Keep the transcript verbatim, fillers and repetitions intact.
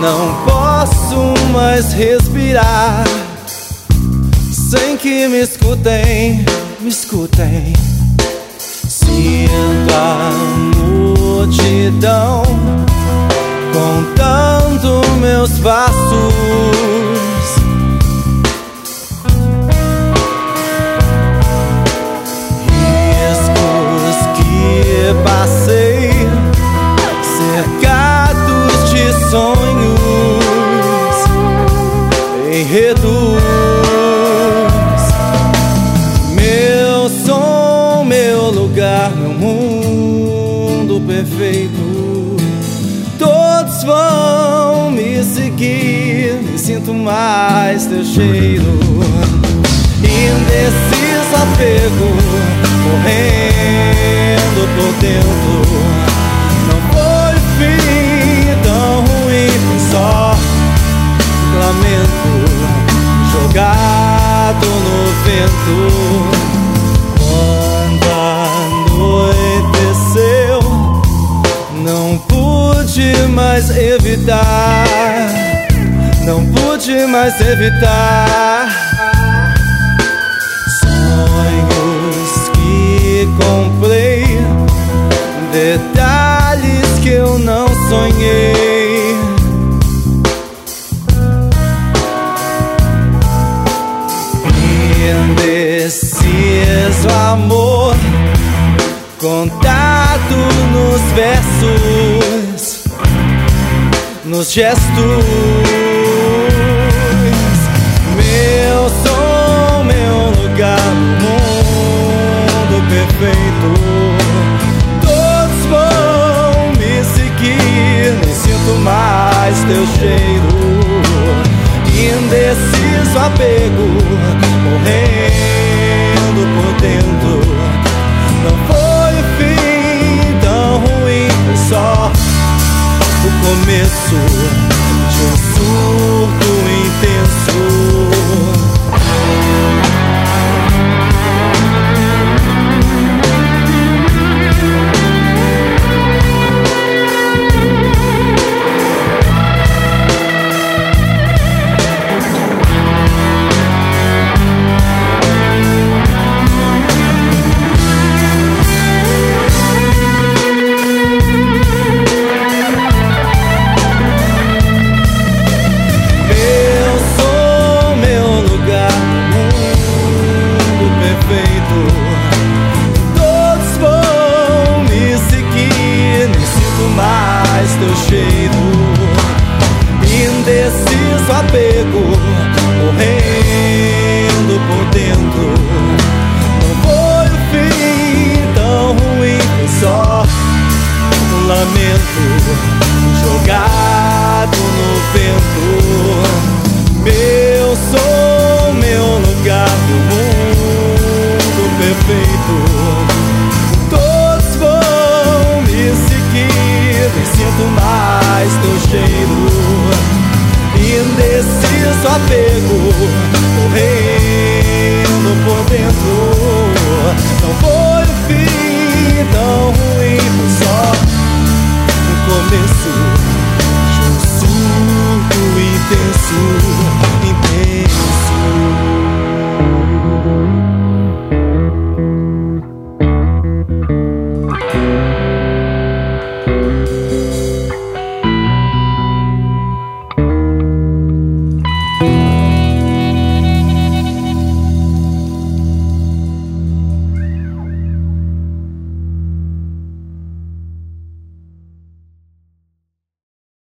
Não posso mais respirar sem que me escutem, me escutem. Sinto a multidão contando meus passos. Riscos que passei, cercados de sonhos, enredos. Meu som, meu lugar, meu mundo perfeito. Todos vão me seguir, nem sinto mais teu cheiro. Indeciso apego, morrendo por dentro. Não foi fim tão ruim, foi só lamento jogado no vento. Quando anoiteceu, não pude mais evitar, não pude mais evitar. Sonhos que comprei, detalhes que eu não sonhei. Indeciso amor, contado nos versos, nos gestos. Meu som, meu lugar no mundo perfeito. Todos vão me seguir, nem sinto mais teu cheiro. Indeciso apego,